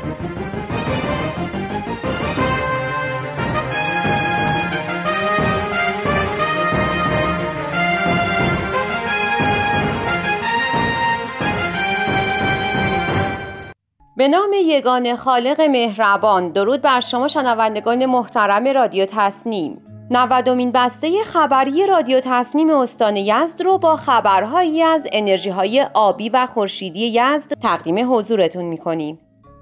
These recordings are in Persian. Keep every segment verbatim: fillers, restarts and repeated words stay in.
به نام یگانه خالق مهربان. درود بر شما شنوندگان محترم رادیو تصنیم. نودمین بسته خبری رادیو تصنیم استان یزد رو با خبرهایی از انرژی‌های آبی و خورشیدی یزد تقدیم حضورتون می‌کنیم.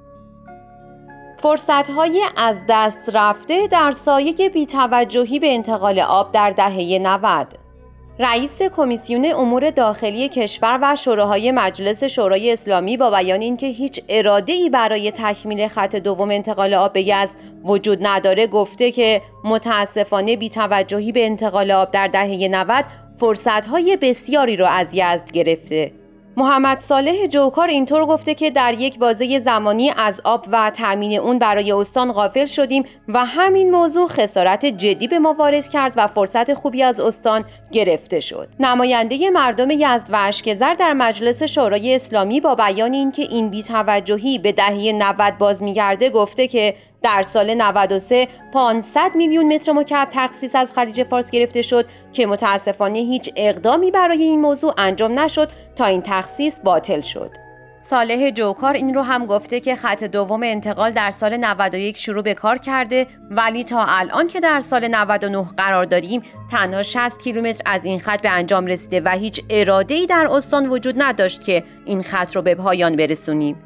فرصت‌های از دست رفته در سایه بی‌توجهی به انتقال آب در دهه نود. رئیس کمیسیون امور داخلی کشور و شوراهای مجلس شورای اسلامی با بیان اینکه هیچ اراده‌ای برای تکمیل خط دوم انتقال آب به یزد وجود نداره گفته که متاسفانه بی‌توجهی به انتقال آب در دهه نود فرصت‌های بسیاری رو از یزد گرفته. محمد صالح جوکار اینطور گفته که در یک بازه زمانی از آب و تامین اون برای استان غافل شدیم و همین موضوع خسارت جدی به ما وارد کرد و فرصت خوبی از استان گرفته شد. نماینده مردم یزد و اشکزر در مجلس شورای اسلامی با بیان اینکه این بی‌توجهی به دهه نود باز می‌گرده گفته که در سال نود و سه پانصد میلیون متر مکعب تخصیص از خلیج فارس گرفته شد که متاسفانه هیچ اقدامی برای این موضوع انجام نشد تا این تخصیص باطل شد. صالح جوکار این رو هم گفته که خط دوم انتقال در سال نود و یک شروع به کار کرده ولی تا الان که در سال نود و نه قرار داریم تنها شصت کیلومتر از این خط به انجام رسیده و هیچ اراده‌ای در استان وجود نداشت که این خط رو به پایان برسونیم.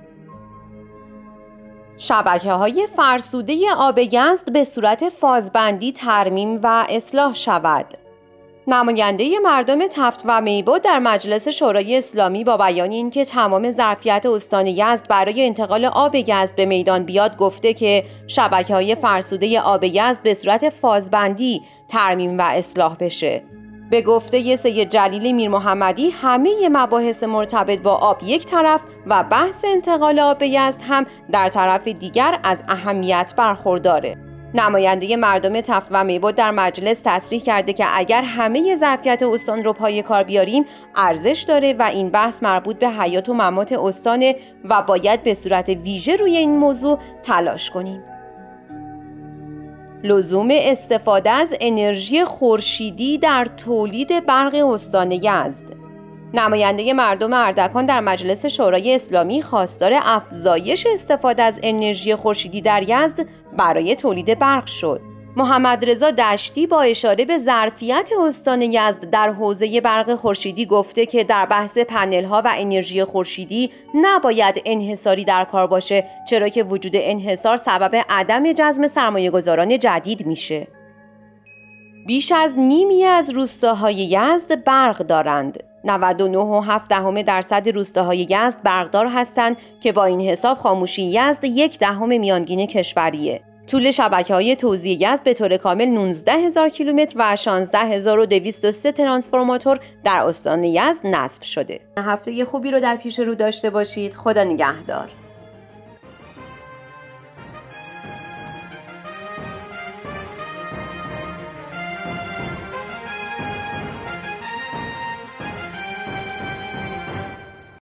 شبکه‌های فرسوده آب یزد به صورت فازبندی ترمیم و اصلاح شود. نماینده مردم تفت و میبود در مجلس شورای اسلامی با بیان اینکه تمام ظرفیت استان یزد برای انتقال آب یزد به میدان بیاد گفته که شبکه‌های فرسوده آب یزد به صورت فازبندی ترمیم و اصلاح بشه. به گفته سید جلیل میر محمدی همه مباحث مرتبط با آب یک طرف و بحث انتقال آب به یزد هم در طرف دیگر از اهمیت برخورداره. نماینده مردم تفت و میبود در مجلس تصریح کرده که اگر همه ظرفیت استان رو پای کار بیاریم ارزش داره و این بحث مربوط به حیات و ممات استانه و باید به صورت ویژه روی این موضوع تلاش کنیم. لزوم استفاده از انرژی خورشیدی در تولید برق استان یزد. نماینده مردم اردکان در مجلس شورای اسلامی خواستار افزایش استفاده از انرژی خورشیدی در یزد برای تولید برق شد. محمد رضا دشتی با اشاره به ظرفیت استان یزد در حوزه برق خورشیدی گفته که در بحث پنل‌ها و انرژی خورشیدی نباید انحصاری در کار باشه، چرا که وجود انحصار سبب عدم جذب سرمایه‌گذاران جدید میشه. بیش از نیمی از روستاهای یزد برق دارند. نود و نه و هفت دهم درصد روستاهای یزد برقدار هستند که با این حساب خاموشی یزد یک دهم میانگین کشوریه. طول شبکه‌های توزیع یزد به طور کامل نوزده هزار کیلومتر و شانزده هزار و دویست و سه ترانسفورماتور در استان یزد نصب شده. هفته خوبی رو در پیش رو داشته باشید. خدا نگهدار.